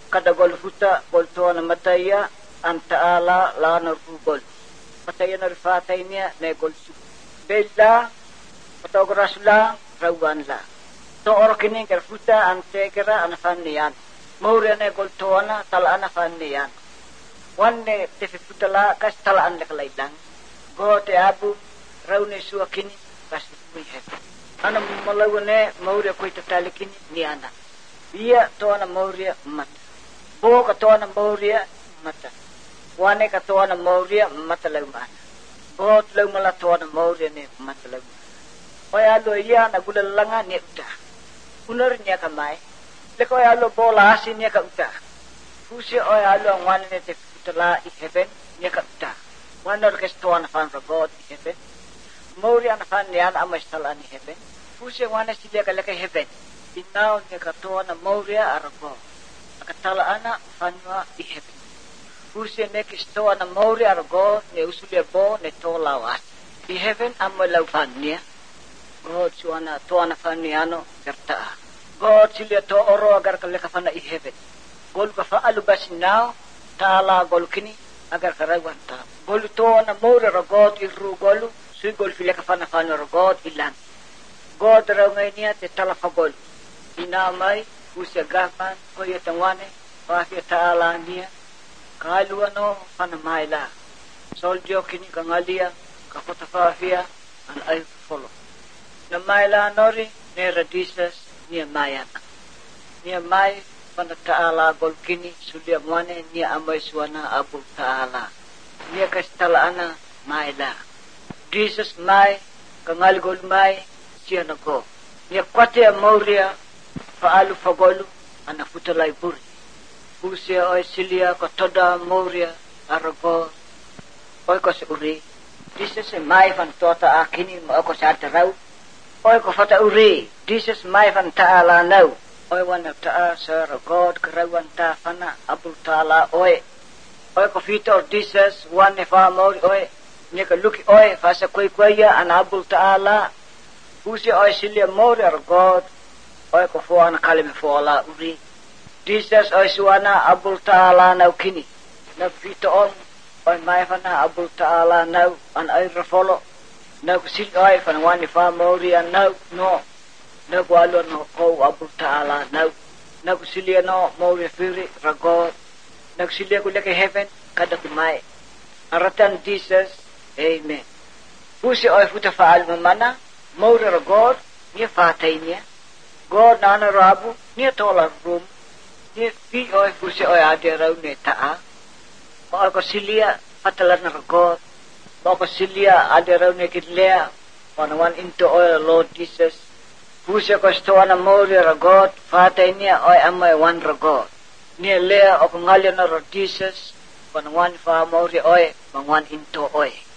kada gol futa gol toana mataya antaala la na gol mataya na rifatainia ne gol su bella fotograsula rawanla to orkini ker futa antekera anafanian maure ne gol toana tala anafanian wanne te futala kas tala an leklailang go te abu raune suakini kas we have ana malawane maure ko italikini ni ana ia toana maure mat bo ka toana maure mata wane ka toana maure mata laumana bo laumala toana maure ne mata laumana oya lo ia na gulalanga ne uta unar nya kamai leko ya lo bola asinya ka uta fusi oya lo ngwane ne te futala I heaven nya ka uta wanar ka toana fan for God I heaven maure ana fan yan amastala ni heaven fusi wane sile ka leka heaven inaw nya ka toana maure arabo akatala ana fanwa I heaven fusi ne ki toana maure arabo ne usulia bo ne tola was I heaven amolau fania God suana toana faniano kerta God sile to oro agar kaleka fana I heaven gol ka faalu basinao tala gol kini agar karawanta gol toana maure ro God iru golu sui gol file ka fana fana ro God ilan God rawngainia te tala fa gol inamai usia gapan ko yetangwane wa taala nia kaluano fana maila soldio kini kangalia ka fotafafia an ay follow na maila nori ne radisas nia mayana nia mai fana taala gol kini sulia mwane nia amai suana abu taala nia kastala ana maila Jesus mai kangal gol mai siana go nia kwate mauria faalu fagolu ana futalai buri usia oi silia ko toda mauria arago oi ko uri Jesus mai van tota akini mo ko sa tarau oi ko fata uri Jesus mai van taala no oi wana ta sir God karawan ta fana abul taala oi ko fito Jesus one fa mori oi ne ka luki oi fa sa koi koya ana abul taala usia oi silia mori God oi ko fo ana kalime fo ala uri Jesus oi suana abul taala nau kini na fito on oi mai fana abul taala nau an ai refolo na kusil oi fana wani fa mori an nau no na gwalo no ko abul taala nau na kusilia no mori firi rago na kusilia ku leke heaven kada kumai aratan Jesus amen usi oi futa faal mamana mori rago ni fatainia God nana rabu ni tola room ni fi oi fusi oi ade rau ne taa oi ko silia patalan na God ko silia ade rau ne kitlea one into oi Lord Jesus fusi ko stoana mori God fatainia oi amai one God ni lea o ngalia na Jesus one fa mori oi one into oi